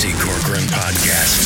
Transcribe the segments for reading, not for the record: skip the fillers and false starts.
J.C. Corcoran Podcast.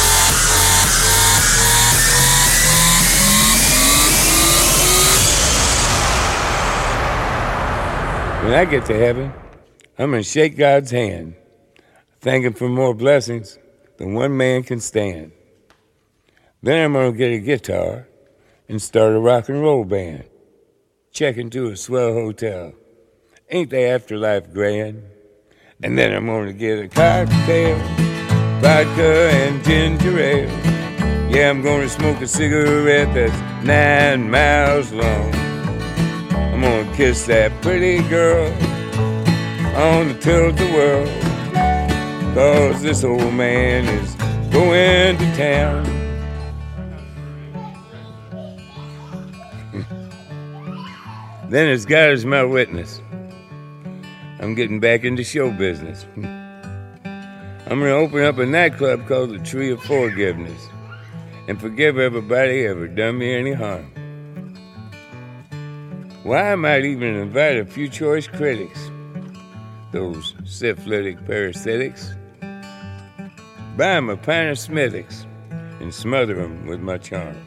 When I get to heaven, I'm going to shake God's hand, thank Him for more blessings than one man can stand. Then I'm going to get a guitar and start a rock and roll band. Check into a swell hotel. Ain't the afterlife grand? And then I'm going to get a cocktail, vodka and ginger ale. Yeah, I'm going to smoke a cigarette that's 9 miles long. I'm going to kiss that pretty girl on the tilt-a-whirl, 'cause this old man is going to town. Then as God is my witness, I'm getting back into show business. I'm going to open up a nightclub called the Tree of Forgiveness and forgive everybody ever done me any harm. Why, I might even invite a few choice critics, those syphilitic parasitics, buy 'em a pint of Smithwick's and smother 'em with my charm.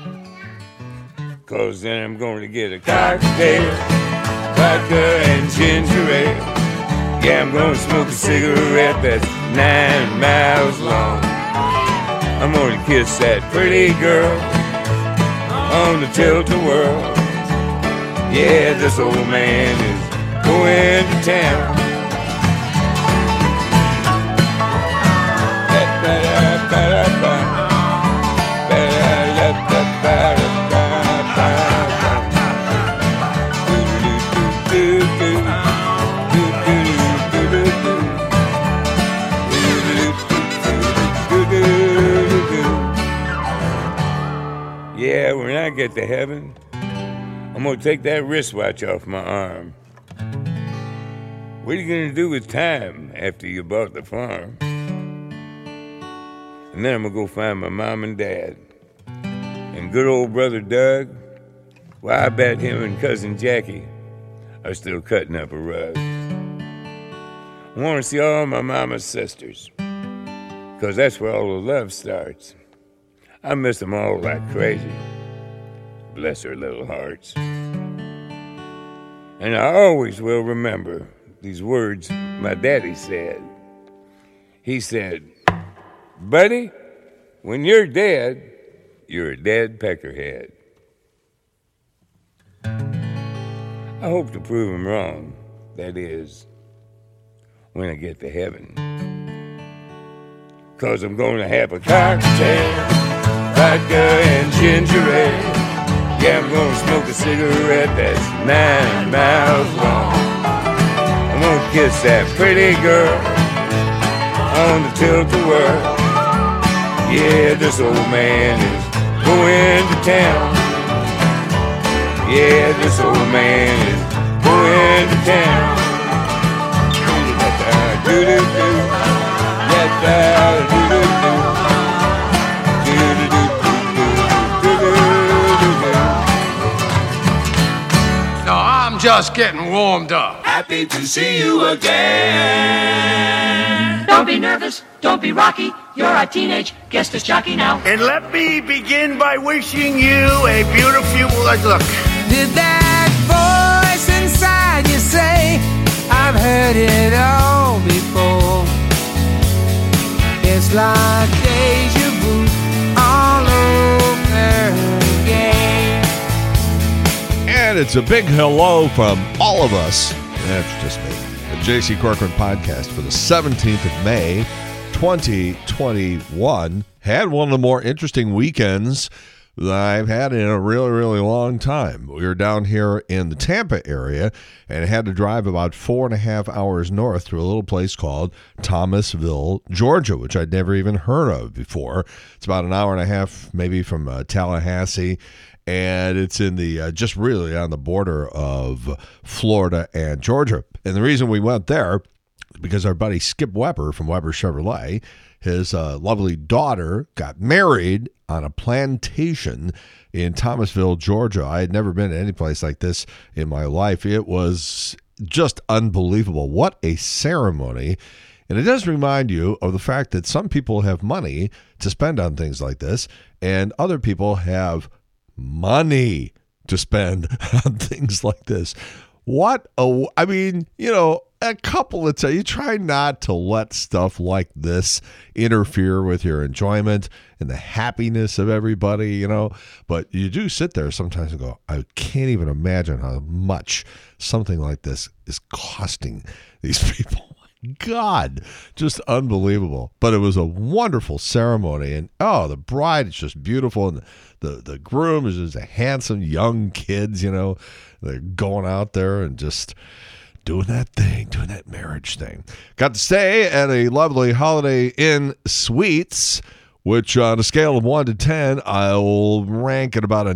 'Cause then I'm going to get a cocktail, vodka and ginger ale. Yeah, I'm going to smoke a cigarette that's 9 miles long. I'm going to kiss that pretty girl on the tilt-a-whirl. Yeah, this old man is going to town. Yeah, when I get to heaven, I'm going to take that wristwatch off my arm. What are you going to do with time after you bought the farm? And then I'm going to go find my mom and dad. And good old brother Doug, well, I bet him and cousin Jackie are still cutting up a rug. I want to see all my mama's sisters, 'cause that's where all the love starts. I miss them all like crazy. Bless their little hearts. And I always will remember these words my daddy said. He said, "Buddy, when you're dead, you're a dead peckerhead." I hope to prove him wrong. That is, when I get to heaven. 'Cause I'm going to have a cocktail, vodka and ginger ale. Yeah, I'm gonna smoke a cigarette that's 9 miles long. I'm gonna kiss that pretty girl on the tilt-a-whirl. Yeah, this old man is going to town. Yeah, this old man is going to town. Do-do-do, do-do-do. Just getting warmed up. Happy to see you again. Don't be nervous, don't be rocky. You're a teenage guest as jockey now. And let me begin by wishing you a beautiful look. Did that voice inside you say, I've heard it all before? It's like deja vu all over again. And it's a big hello from all of us. That's just me. The J.C. Corcoran Podcast for the 17th of May, 2021. Had one of the more interesting weekends that I've had in a really, really long time. We were down here in the Tampa area and had to drive about 4.5 hours north to a little place called Thomasville, Georgia, which I'd never even heard of before. It's about an hour and a half maybe from Tallahassee. And it's in the just really on the border of Florida and Georgia. And the reason we went there is because our buddy Skip Weber from Weber Chevrolet, his lovely daughter got married on a plantation in Thomasville, Georgia. I had never been to any place like this in my life. It was just unbelievable. What a ceremony. And it does remind you of the fact that some people have money to spend on things like this, and other people have money to spend on things like this. A couple of times, you try not to let stuff like this interfere with your enjoyment and the happiness of everybody, but you do sit there sometimes and go, I can't even imagine how much something like this is costing these people. God, just unbelievable. But it was a wonderful ceremony, and the bride is just beautiful, and the groom is just a handsome young kids, they're going out there and just doing that marriage thing. Got to stay at a lovely Holiday Inn Suites, which on a scale of 1 to 10, I'll rank at about a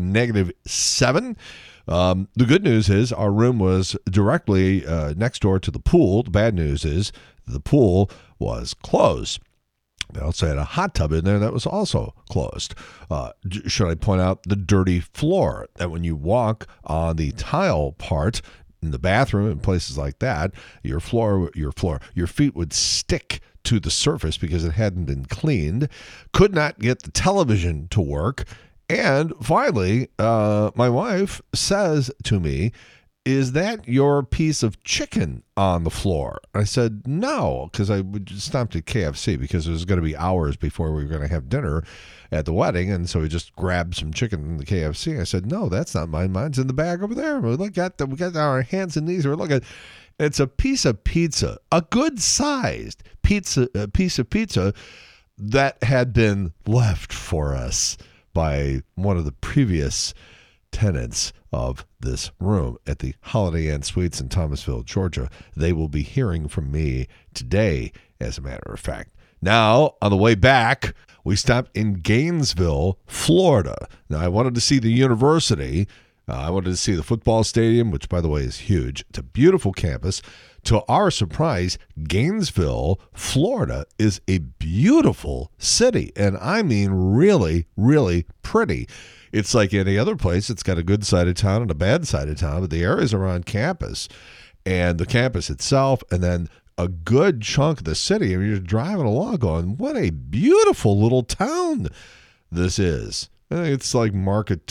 -7. The good news is our room was directly next door to the pool. The bad news is the pool was closed. They also had a hot tub in there that was also closed. Should I point out the dirty floor, that when you walk on the tile part in the bathroom and places like that, your feet would stick to the surface because it hadn't been cleaned. Could not get the television to work. And finally, my wife says to me, is that your piece of chicken on the floor? I said, no, because I stopped at KFC because it was going to be hours before we were going to have dinner at the wedding. And so we just grabbed some chicken from the KFC. I said, no, that's not mine. Mine's in the bag over there. We got our hands and knees. We're looking. It's a piece of pizza, a good-sized piece of pizza that had been left for us by one of the previous tenants of this room at the Holiday Inn Suites in Thomasville, Georgia. They will be hearing from me today, as a matter of fact. Now, on the way back, we stopped in Gainesville, Florida. Now, I wanted to see the university. I wanted to see the football stadium, which, by the way, is huge. It's a beautiful campus. To our surprise, Gainesville, Florida is a beautiful city, and I mean really, really pretty. It's like any other place. It's got a good side of town and a bad side of town, but the areas around campus and the campus itself, and then a good chunk of the city, and you're driving along going, what a beautiful little town this is. It's like Market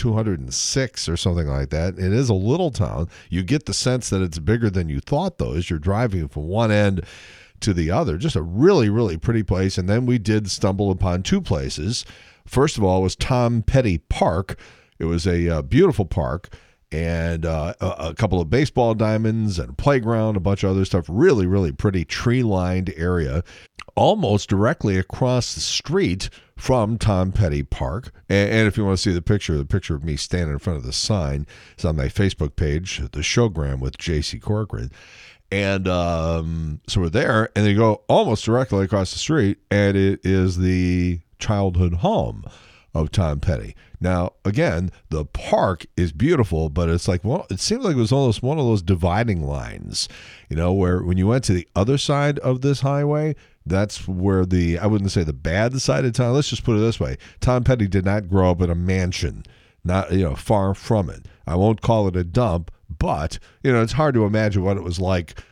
206 or something like that. It is a little town. You get the sense that it's bigger than you thought, though, as you're driving from one end to the other. Just a really, really pretty place. And then we did stumble upon two places. First of all was Tom Petty Park. It was a beautiful park, and a couple of baseball diamonds and a playground, a bunch of other stuff. Really, really pretty tree-lined area, almost directly across the street from Tom Petty Park. And if you want to see the picture of me standing in front of the sign is on my Facebook page, The Showgram with J.C. Corcoran. And so we're there, and they go almost directly across the street, and it is the childhood home of Tom Petty. Now, again, the park is beautiful, but it's like, well, it seemed like it was almost one of those dividing lines, where when you went to the other side of this highway, that's where I wouldn't say the bad side of town. Let's just put it this way. Tom Petty did not grow up in a mansion, not, far from it. I won't call it a dump, but, it's hard to imagine what it was like,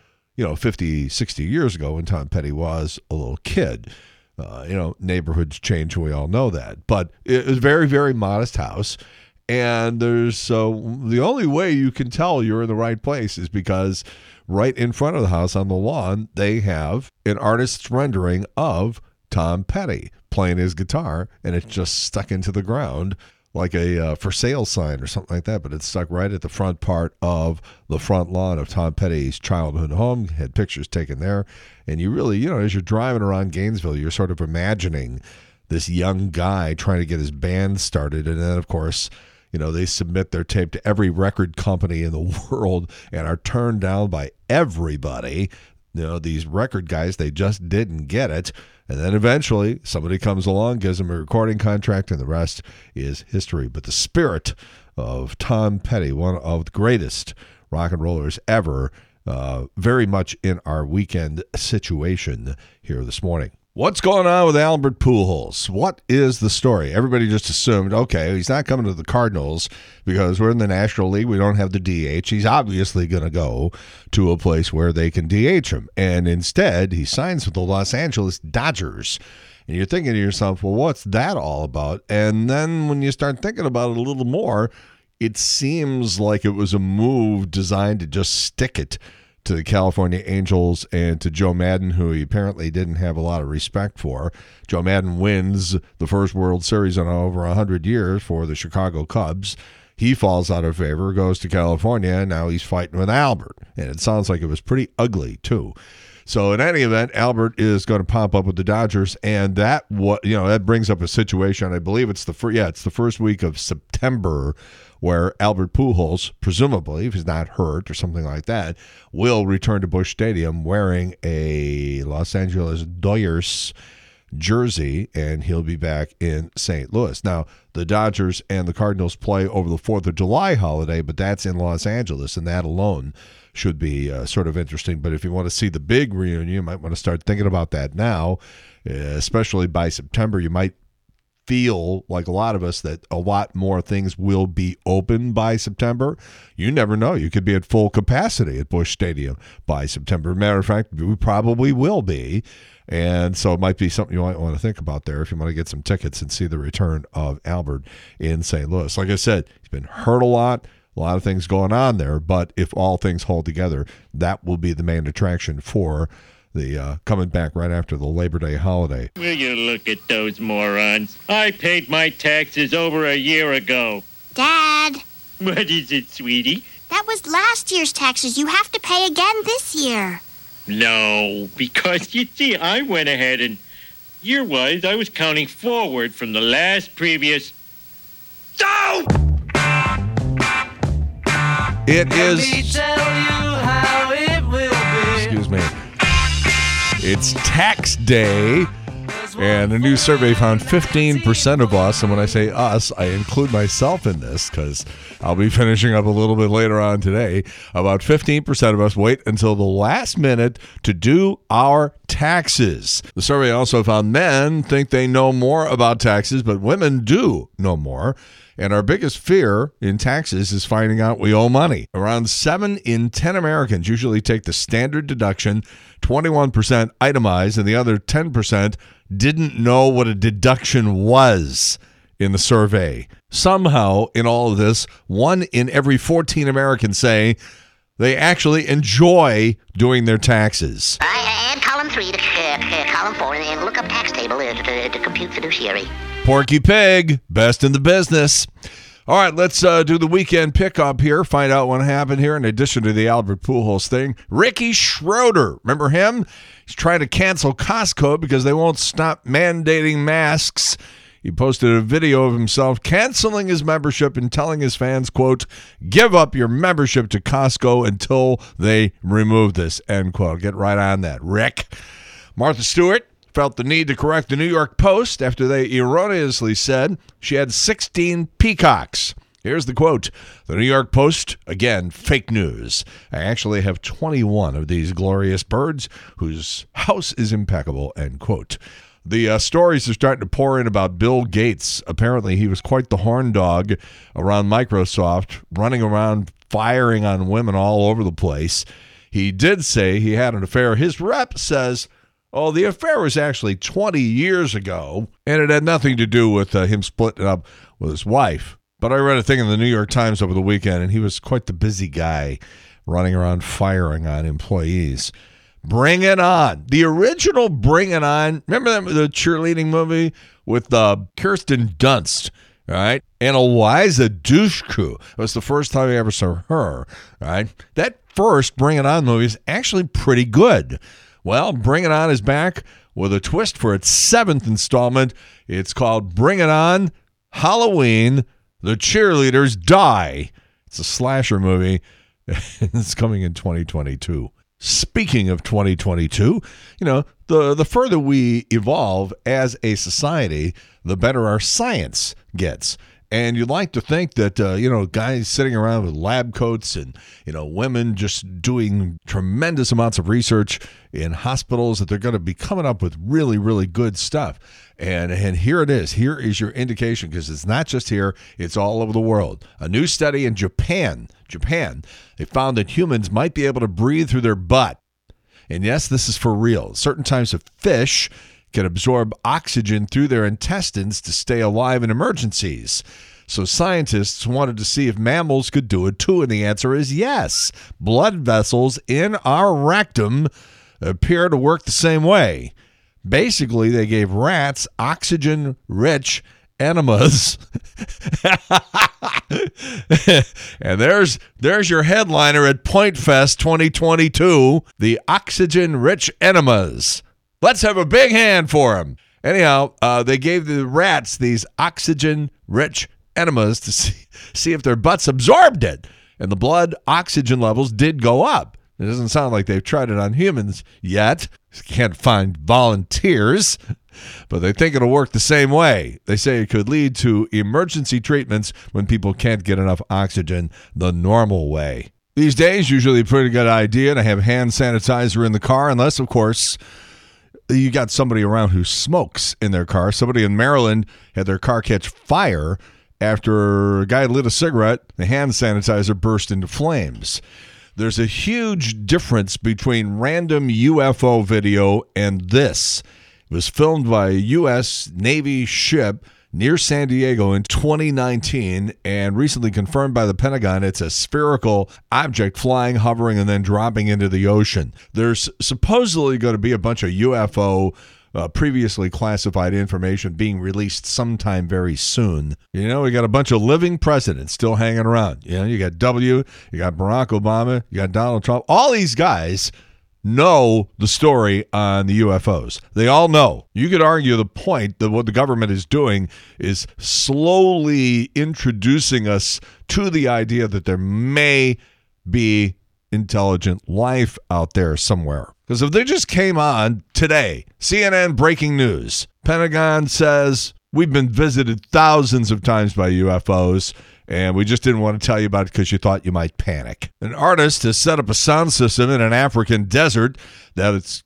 50, 60 years ago when Tom Petty was a little kid. Neighborhoods change, and we all know that. But it was a very, very modest house. And there's the only way you can tell you're in the right place is because right in front of the house on the lawn, they have an artist's rendering of Tom Petty playing his guitar, and it's just stuck into the ground like a for sale sign or something like that, but it's stuck right at the front part of the front lawn of Tom Petty's childhood home. Had pictures taken there, and you really, as you're driving around Gainesville, you're sort of imagining this young guy trying to get his band started, and then, of course, they submit their tape to every record company in the world and are turned down by everybody. These record guys, they just didn't get it. And then eventually somebody comes along, gives them a recording contract, and the rest is history. But the spirit of Tom Petty, one of the greatest rock and rollers ever, very much in our weekend situation here this morning. What's going on with Albert Pujols? What is the story? Everybody just assumed, okay, he's not coming to the Cardinals because we're in the National League. We don't have the DH. He's obviously going to go to a place where they can DH him. And instead, he signs with the Los Angeles Dodgers. And you're thinking to yourself, well, what's that all about? And then when you start thinking about it a little more, it seems like it was a move designed to just stick it to the California Angels and to Joe Maddon, who he apparently didn't have a lot of respect for. Joe Maddon wins the first World Series in over 100 years for the Chicago Cubs. He falls out of favor, goes to California, and now he's fighting with Albert. And it sounds like it was pretty ugly, too. So in any event, Albert is going to pop up with the Dodgers, and that brings up a situation. I believe it's the first week of September, where Albert Pujols, presumably, if he's not hurt or something like that, will return to Busch Stadium wearing a Los Angeles Dodgers jersey, and he'll be back in St. Louis. Now, the Dodgers and the Cardinals play over the 4th of July holiday, but that's in Los Angeles, and that alone should be sort of interesting. But if you want to see the big reunion, you might want to start thinking about that now, especially by September. You might feel like a lot of us that a lot more things will be open by September. You never know. You could be at full capacity at Busch Stadium by September. Matter of fact, we probably will be. And so it might be something you might want to think about there if you want to get some tickets and see the return of Albert in St. Louis. Like I said, he's been hurt a lot of things going on there, but if all things hold together, that will be the main attraction for the coming back right after the Labor Day holiday. Will you look at those morons? I paid my taxes over a year ago. Dad. What is it, sweetie? That was last year's taxes. You have to pay again this year. No, because you see, I went ahead and year-wise, I was counting forward from the last previous... Oh! It is... Let me tell you how it will be. Excuse me. It's tax day, and a new survey found 15% of us, and when I say us, I include myself in this because I'll be finishing up a little bit later on today. About 15% of us wait until the last minute to do our taxes. The survey also found men think they know more about taxes, but women do know more. And our biggest fear in taxes is finding out we owe money. Around 7 in 10 Americans usually take the standard deduction, 21% itemized, and the other 10% didn't know what a deduction was in the survey. Somehow, in all of this, 1 in every 14 Americans say they actually enjoy doing their taxes. Add column 3 to column 4 and look up tax table to compute fiduciary. Porky Pig, best in the business. All right, let's do the weekend pickup here, find out what happened here in addition to the Albert Pujols thing. Ricky Schroeder, remember him? He's trying to cancel Costco because they won't stop mandating masks. He posted a video of himself canceling his membership and telling his fans, quote, give up your membership to Costco until they remove this, end quote. Get right on that, Rick. Martha Stewart felt the need to correct the New York Post after they erroneously said she had 16 peacocks. Here's the quote. The New York Post, again, fake news. I actually have 21 of these glorious birds whose house is impeccable, end quote. The stories are starting to pour in about Bill Gates. Apparently, he was quite the horn dog around Microsoft, running around firing on women all over the place. He did say he had an affair. His rep says, oh, the affair was actually 20 years ago, and it had nothing to do with him splitting up with his wife. But I read a thing in the New York Times over the weekend, and he was quite the busy guy running around firing on employees. Bring It On. The original Bring It On. Remember the cheerleading movie with Kirsten Dunst, right? And Eliza Dushku. It was the first time I ever saw her, right? That first Bring It On movie is actually pretty good. Well, Bring It On is back with a twist for its 7th installment. It's called Bring It On Halloween, The Cheerleaders Die. It's a slasher movie. It's coming in 2022. Speaking of 2022, the further we evolve as a society, the better our science gets. And you'd like to think that, guys sitting around with lab coats and, women just doing tremendous amounts of research in hospitals, that they're going to be coming up with really, really good stuff. And here it is. Here is your indication, because it's not just here, it's all over the world. A new study in Japan, they found that humans might be able to breathe through their butt. And yes, this is for real. Certain types of fish can absorb oxygen through their intestines to stay alive in emergencies. So scientists wanted to see if mammals could do it too, and the answer is yes. Blood vessels in our rectum appear to work the same way. Basically, they gave rats oxygen-rich enemas. And there's your headliner at Point Fest 2022, the oxygen-rich enemas. Let's have a big hand for them. Anyhow, they gave the rats these oxygen-rich enemas to see if their butts absorbed it. And the blood oxygen levels did go up. It doesn't sound like they've tried it on humans yet. Can't find volunteers, but they think it'll work the same way. They say it could lead to emergency treatments when people can't get enough oxygen the normal way. These days, usually a pretty good idea to have hand sanitizer in the car, unless, of course, you got somebody around who smokes in their car. Somebody in Maryland had their car catch fire after a guy lit a cigarette. The hand sanitizer burst into flames. There's a huge difference between random UFO video and this. It was filmed by a U.S. Navy ship near San Diego in 2019 and recently confirmed by the Pentagon. It's a spherical object flying, hovering, and then dropping into the ocean. There's supposedly going to be a bunch of UFO previously classified information being released sometime very soon. We got a bunch of living presidents still hanging around. You got W, you got Barack Obama, you got Donald Trump. All these guys know the story on the UFOs. They all know. You could argue the point that what the government is doing is slowly introducing us to the idea that there may be intelligent life out there somewhere. Because if they just came on today, CNN breaking news, Pentagon says we've been visited thousands of times by UFOs, and we just didn't want to tell you about it because you thought you might panic. An artist has set up a sound system in an African desert that it's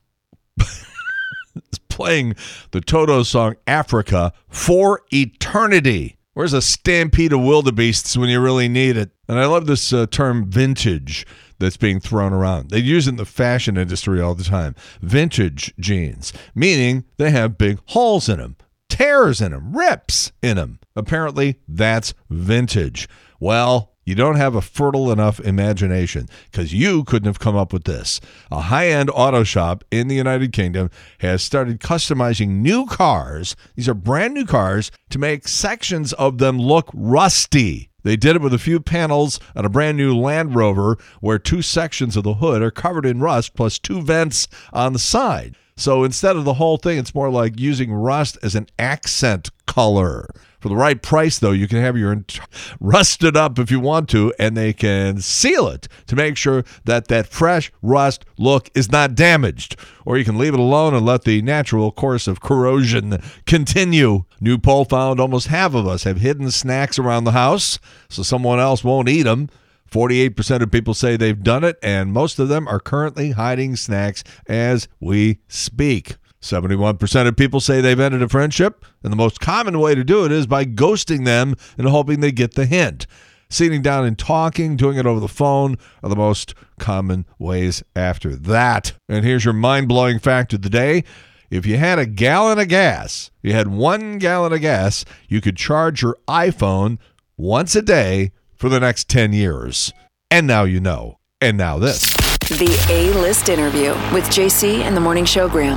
playing the Toto song Africa for eternity. Where's a stampede of wildebeests when you really need it? And I love this term vintage that's being thrown around. They use it in the fashion industry all the time. Vintage jeans, meaning they have big holes in them, tears in them, rips in them. Apparently, that's vintage. Well, you don't have a fertile enough imagination because you couldn't have come up with this. A high-end auto shop in the United Kingdom has started customizing new cars. These are brand new cars to make sections of them look rusty. They did it with a few panels on a brand new Land Rover where two sections of the hood are covered in rust plus two vents on the side. So instead of the whole thing, it's more like using rust as an accent color. For the right price, though, you can have your rusted up if you want to, and they can seal it to make sure that that fresh rust look is not damaged. Or you can leave it alone and let the natural course of corrosion continue. New poll found almost half of us have hidden snacks around the house so someone else won't eat them. 48% of people say they've done it, and most of them are currently hiding snacks as we speak. 71% of people say they've ended a friendship, and the most common way to do it is by ghosting them and hoping they get the hint. Sitting down and talking, doing it over the phone are the most common ways after that. And here's your mind-blowing fact of the day. If you had a gallon of gas, you had 1 gallon of gas, you could charge your iPhone once a day for the next 10 years. And now you know. And now this. The A-List Interview with JC and the Morning Showgram.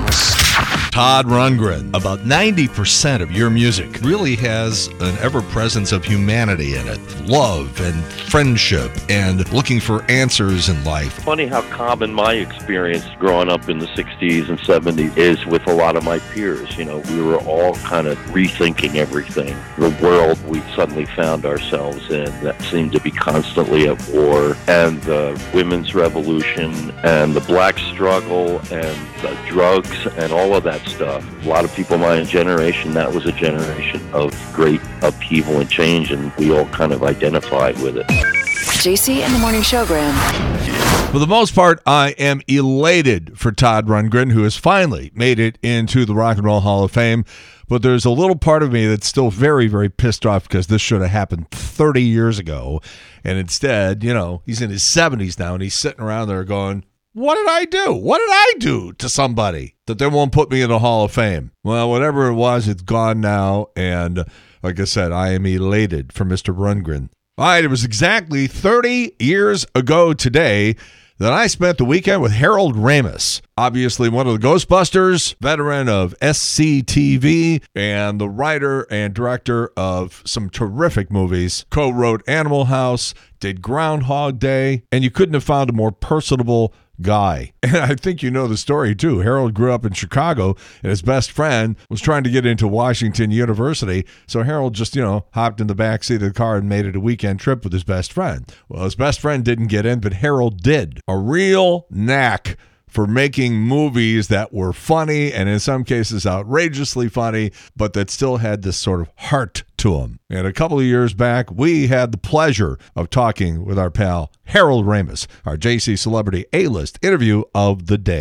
Todd Rundgren. About 90% of your music really has an ever-presence of humanity in it. Love and friendship and looking for answers in life. Funny how common my experience growing up in the 60s and 70s is with a lot of my peers. We were all kind of rethinking everything. The world we suddenly found ourselves in that seemed to be constantly at war, and the women's revolution and the black struggle and the drugs and all of that stuff. A lot of people in my generation, that was a generation of great upheaval and change, and we all kind of identified with it. JC and the Morning Showgram. For the most part, I am elated for Todd Rundgren, who has finally made it into the Rock and Roll Hall of Fame. But there's a little part of me that's still very, very pissed off because this should have happened 30 years ago. And instead, he's in his 70s now, and he's sitting around there going, what did I do? What did I do to somebody that they won't put me in the Hall of Fame? Well, whatever it was, it's gone now. And like I said, I am elated for Mr. Rundgren. All right, it was exactly 30 years ago today that I spent the weekend with Harold Ramis, obviously one of the Ghostbusters, veteran of SCTV, and the writer and director of some terrific movies. Co-wrote Animal House, did Groundhog Day, and you couldn't have found a more personable guy. And I think you know the story too. Harold grew up in Chicago, and his best friend was trying to get into Washington University. So Harold just, hopped in the backseat of the car and made it a weekend trip with his best friend. Well, his best friend didn't get in, but Harold did. A real knack for making movies that were funny and in some cases outrageously funny, but that still had this sort of heart to them. And a couple of years back, we had the pleasure of talking with our pal Harold Ramis, our JC Celebrity A-List interview of the day.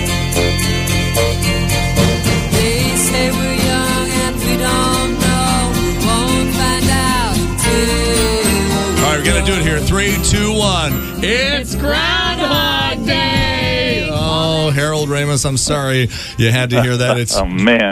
They say we're young and we don't know. We won't find out till. All right, we're going to do it here. 3, 2, 1. It's Groundhog Day! Oh, Harold Ramis, I'm sorry you had to hear that. It's oh, man.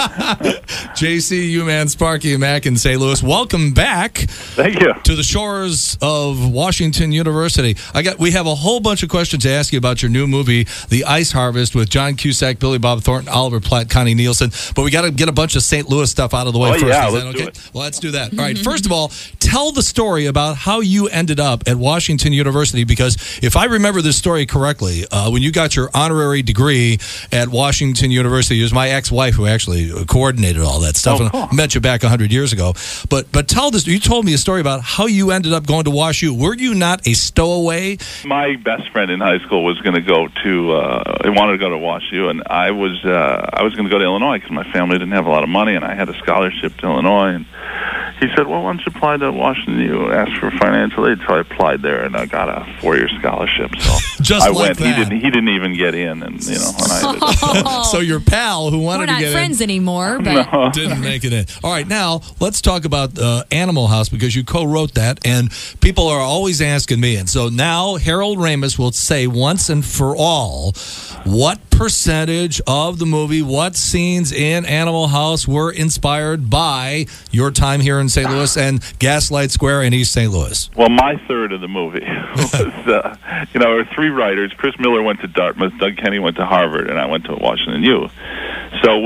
JC, U-Man, Sparky, and Mac in St. Louis. Welcome back. Thank you. To the shores of Washington University. We have a whole bunch of questions to ask you about your new movie, The Ice Harvest, with John Cusack, Billy Bob Thornton, Oliver Platt, Connie Nielsen. But we got to get a bunch of St. Louis stuff out of the way first. Yeah, Is let's that okay? do it. Well, let's do that. All right. First of all, tell the story about how you ended up at Washington University, because if I remember this story correctly, when you got your honorary degree at Washington University, it was my ex-wife who actually coordinated all that stuff. Oh, cool. And I met you back 100 years ago. But tell this. You told me a story about how you ended up going to WashU. Were you not a stowaway? My best friend in high school was going to go to, he wanted to go to WashU, and I was going to go to Illinois because my family didn't have a lot of money, and I had a scholarship to Illinois. And he said, well, why don't you apply to Washington? You asked for financial aid. So I applied there, and I got a 4-year scholarship. So Just I like went. that. He didn't even get in, and and I So your pal who wanted We're to not get friends in anymore, but didn't make it in. All right, now let's talk about Animal House, because you co-wrote that, and people are always asking me. And so now Harold Ramis will say once and for all, what percentage of the movie, what scenes in Animal House were inspired by your time here in St. Louis and Gaslight Square in East St. Louis? Well, my third of the movie was, there were 3 writers. Chris Miller went to Dartmouth, Doug Kenny went to Harvard, and I went to Washington U. So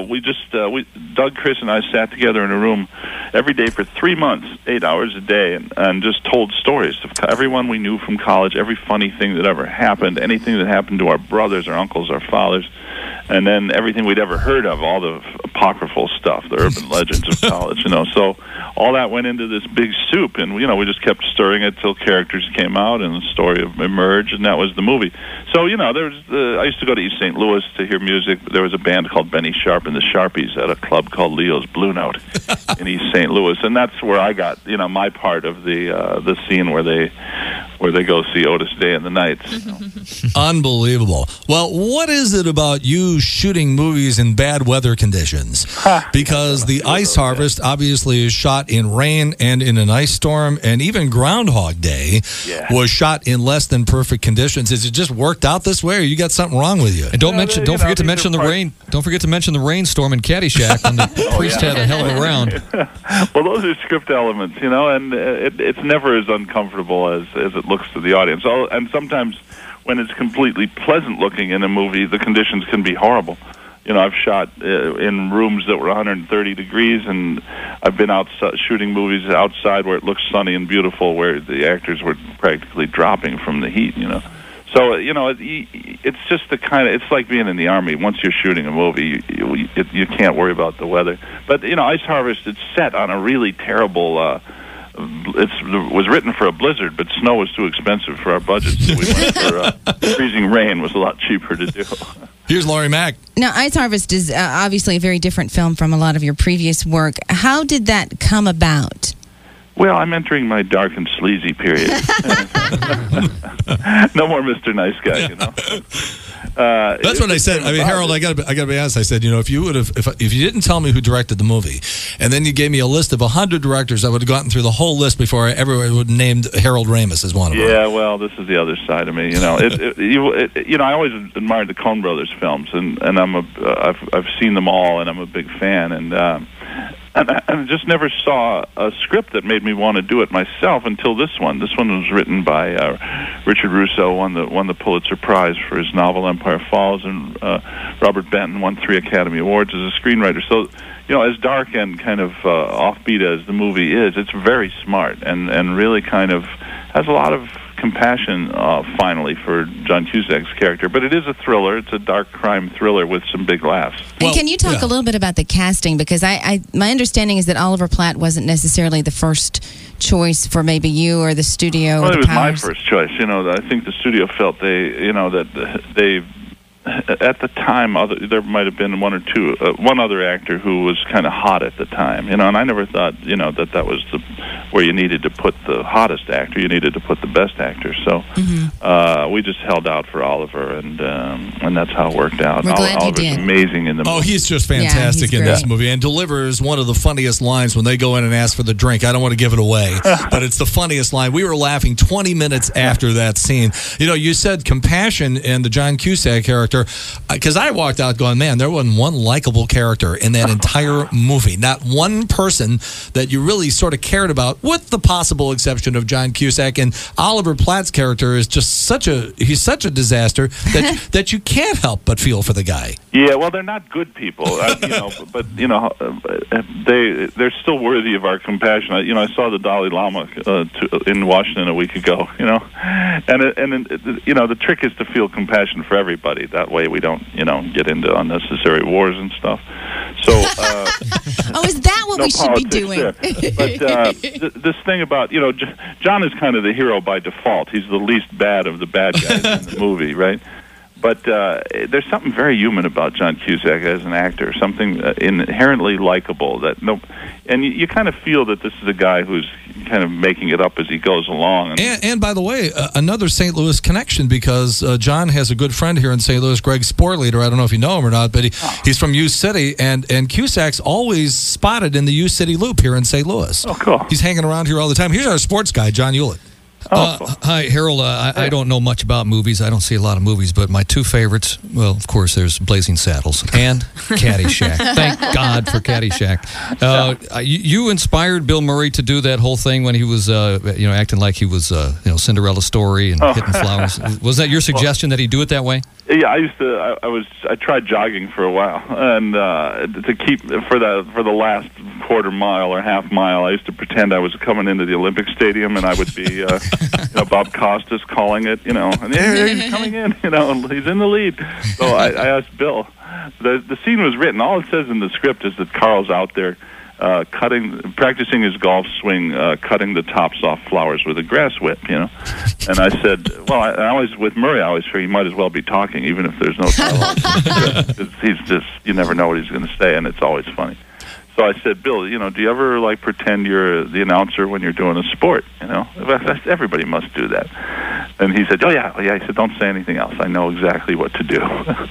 Doug, Chris, and I sat together in a room every day for 3 months, 8 hours a day, and just told stories of everyone we knew from college, every funny thing that ever happened, anything that happened to our brothers, our uncles, our fathers, and then everything we'd ever heard of, all the apocryphal stuff, the urban legends of college, So all that went into this big soup, and we just kept stirring it till characters came out and the story emerged, and that was the movie. So I used to go to East St. Louis to hear music. There was a band called Benny Sharp and the Sharpies at a club called Leo's Blue Note in East St. Louis, and that's where I got my part of the scene where they go see Otis Day and the Knights. Unbelievable. Well, what is it about you shooting movies in bad weather conditions? Because The Ice Harvest obviously is shot in rain and in an ice storm, and even Groundhog Day was shot in less than perfect conditions. Is it just worked out this way, or you got something wrong with you? And don't forget to mention the rain. Don't forget to mention the rainstorm in Caddyshack when the priest had a hell of a round. Well, those are script elements, and it's never as uncomfortable as it looks to the audience. And sometimes when it's completely pleasant looking in a movie, the conditions can be horrible. I've shot in rooms that were 130 degrees, and I've been outside shooting movies outside where it looks sunny and beautiful, where the actors were practically dropping from the heat, So, it's just it's like being in the Army. Once you're shooting a movie, you can't worry about the weather. But, Ice Harvest, it's set on a really terrible it was written for a blizzard, but snow was too expensive for our budget, so we went for freezing rain was a lot cheaper to do. Here's Laurie Mack. Now, Ice Harvest is obviously a very different film from a lot of your previous work. How did that come about? Well, I'm entering my dark and sleazy period. No more Mr. Nice Guy, you know. That's what I said. I mean, Harold, I got to be honest. I said, if you would have, if you didn't tell me who directed the movie, and then you gave me a list of 100 directors, I would have gotten through the whole list before everyone would have named Harold Ramis as one of them. Yeah, well, this is the other side of me. You know, I always admired the Coen Brothers films, and I've seen them all, and I'm a big fan, and I just never saw a script that made me want to do it myself until this one. This one was written by Richard Russo, won the Pulitzer Prize for his novel Empire Falls, and Robert Benton won 3 Academy Awards as a screenwriter. So, as dark and kind of offbeat as the movie is, it's very smart and really kind of has a lot of compassion finally for John Cusack's character, but it is a thriller. It's a dark crime thriller with some big laughs. And can you talk a little bit about the casting? Because my understanding is that Oliver Platt wasn't necessarily the first choice for maybe you or the studio. Well, or it the was powers. my first choice. I think the studio felt that they at the time, there might have been one or two, one other actor who was kind of hot at the time, and I never thought, that was where you needed to put the hottest actor. You needed to put the best actor. So we just held out for Oliver, and that's how it worked out. We're glad Oliver's you did. amazing in the movie. Oh, he's just fantastic in this movie, and delivers one of the funniest lines when they go in and ask for the drink. I don't want to give it away, but it's the funniest line. We were laughing 20 minutes after that scene. You said compassion in the John Cusack character, because I walked out going, man, there wasn't one likable character in that entire movie. Not one person that you really sort of cared about, with the possible exception of John Cusack. And Oliver Platt's character is just such a disaster that you can't help but feel for the guy. Yeah, well, they're not good people, but they're still worthy of our compassion. I saw the Dalai Lama in Washington a week ago, and the trick is to feel compassion for everybody. That way we don't, get into unnecessary wars and stuff. So, is that what we should be doing? But this thing about, John is kind of the hero by default. He's the least bad of the bad guys in the movie, right? But there's something very human about John Cusack as an actor, something inherently likable. And you kind of feel that this is a guy who's kind of making it up as he goes along. And by the way, another St. Louis connection, because John has a good friend here in St. Louis, Greg Sportleader. I don't know if you know him or not, but he's from U City, and Cusack's always spotted in the U City Loop here in St. Louis. Oh, cool. He's hanging around here all the time. Here's our sports guy, John Hewlett. Hi, Harold. I don't know much about movies. I don't see a lot of movies, but my two favorites, well, of course, there's Blazing Saddles and Caddyshack. Thank God for Caddyshack. You inspired Bill Murray to do that whole thing when he was, acting like he was, Cinderella story and hitting flowers. Was that your suggestion that he do it that way? Yeah, I tried jogging for a while, and to keep for the last quarter mile or half mile, I used to pretend I was coming into the Olympic Stadium, and I would be, Bob Costas calling it, and here he's coming in, and he's in the lead. So I asked Bill. The scene was written. All it says in the script is that Carl's out there practicing his golf swing, cutting the tops off flowers with a grass whip, And I said, with Murray, I always figure he might as well be talking, even if there's no dialogue. He's just, you never know what he's going to say, and it's always funny. So I said, Bill, do you ever pretend you're the announcer when you're doing a sport? Everybody must do that. And he said, oh yeah. He said, don't say anything else. I know exactly what to do.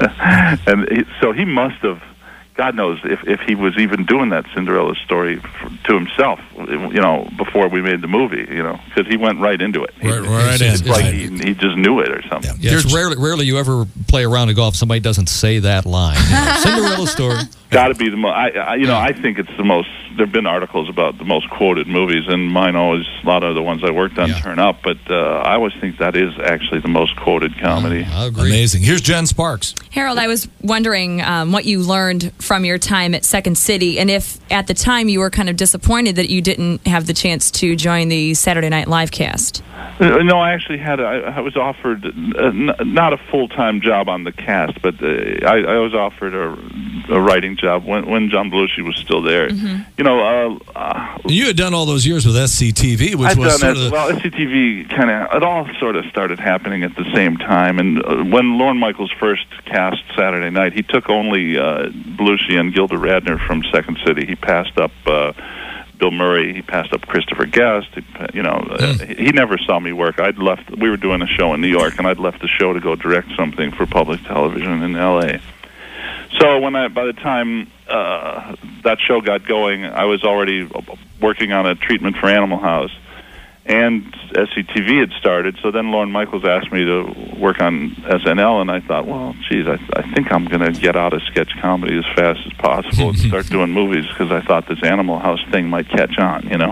And so he must have. God knows if he was even doing that Cinderella story to himself, before we made the movie, because he went right into it. It's like he just knew it or something. Yeah, it's rarely you ever play a round of golf, somebody doesn't say that line. Cinderella story. Got to be the most. I think it's the most. There've been articles about the most quoted movies, and mine always. A lot of the ones I worked on turn up, but I always think that is actually the most quoted comedy. I agree. Amazing. Here's Jen Sparks. Harold, I was wondering what you learned from your time at Second City, and if at the time you were kind of disappointed that you didn't have the chance to join the Saturday Night Live cast. No, I actually I was offered not a full-time job on the cast, but I was offered a writing job when John Belushi was still there. Mm-hmm. You had done all those years with SCTV, which I've was done sort it. of Well, SCTV it all sort of started happening at the same time. And when Lorne Michaels first cast Saturday Night, he took only Belushi and Gilda Radner from Second City. He passed up Bill Murray. He passed up Christopher Guest. He never saw me work. I'd left. We were doing a show in New York, and I'd left the show to go direct something for public television in L.A. So by the time that show got going, I was already working on a treatment for Animal House, and SCTV had started. So then Lorne Michaels asked me to work on SNL, and I thought, well, geez, I think I'm going to get out of sketch comedy as fast as possible and start doing movies, because I thought this Animal House thing might catch on, And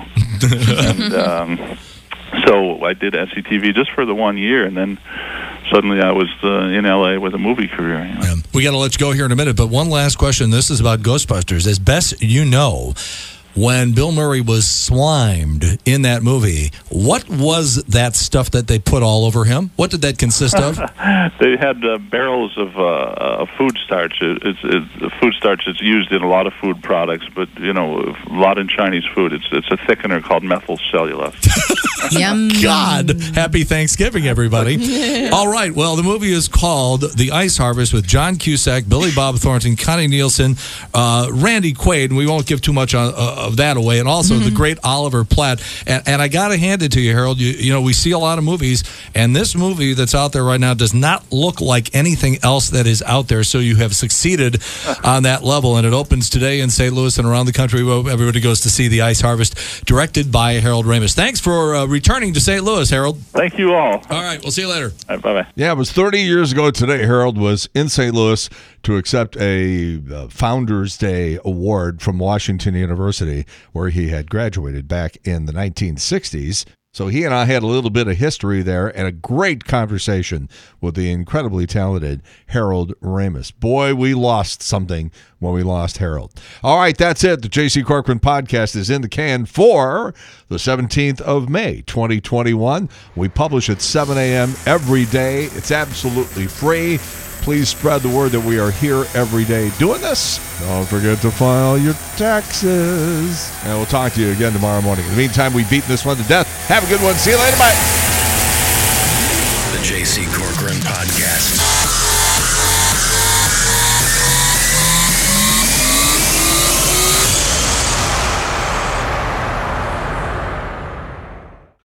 so I did SCTV just for the 1 year, and then suddenly I was in L.A. with a movie career. Yeah. We got to let you go here in a minute, but one last question. This is about Ghostbusters. As best you know, when Bill Murray was slimed in that movie, what was that stuff that they put all over him? What did that consist of? They had barrels of food starch. It's food starch that's used in a lot of food products, but a lot in Chinese food. It's a thickener called methyl cellulose. Yum. God, happy Thanksgiving, everybody. All right, well, the movie is called The Ice Harvest with John Cusack, Billy Bob Thornton, Connie Nielsen, Randy Quaid, and we won't give too much of that away, and also the great Oliver Platt. And I got to hand it to you, Harold. We see a lot of movies, and this movie that's out there right now does not look like anything else that is out there, so you have succeeded on that level, and it opens today in St. Louis and around the country. Everybody goes to see The Ice Harvest, directed by Harold Ramis. Thanks for returning to St. Louis, Harold. Thank you all. All right, we'll see you later. All right, bye-bye. Yeah, it was 30 years ago today. Harold was in St. Louis to accept a Founders Day award from Washington University, where he had graduated back in the 1960s. So he and I had a little bit of history there and a great conversation with the incredibly talented Harold Ramis. Boy, we lost something when we lost Harold. All right, that's it. The J.C. Corcoran podcast is in the can for the 17th of May, 2021. We publish at 7 a.m. every day. It's absolutely free. Please spread the word that we are here every day doing this. Don't forget to file your taxes. And we'll talk to you again tomorrow morning. In the meantime, we've beaten this one to death. Have a good one. See you later. Bye. The J.C. Corcoran Podcast.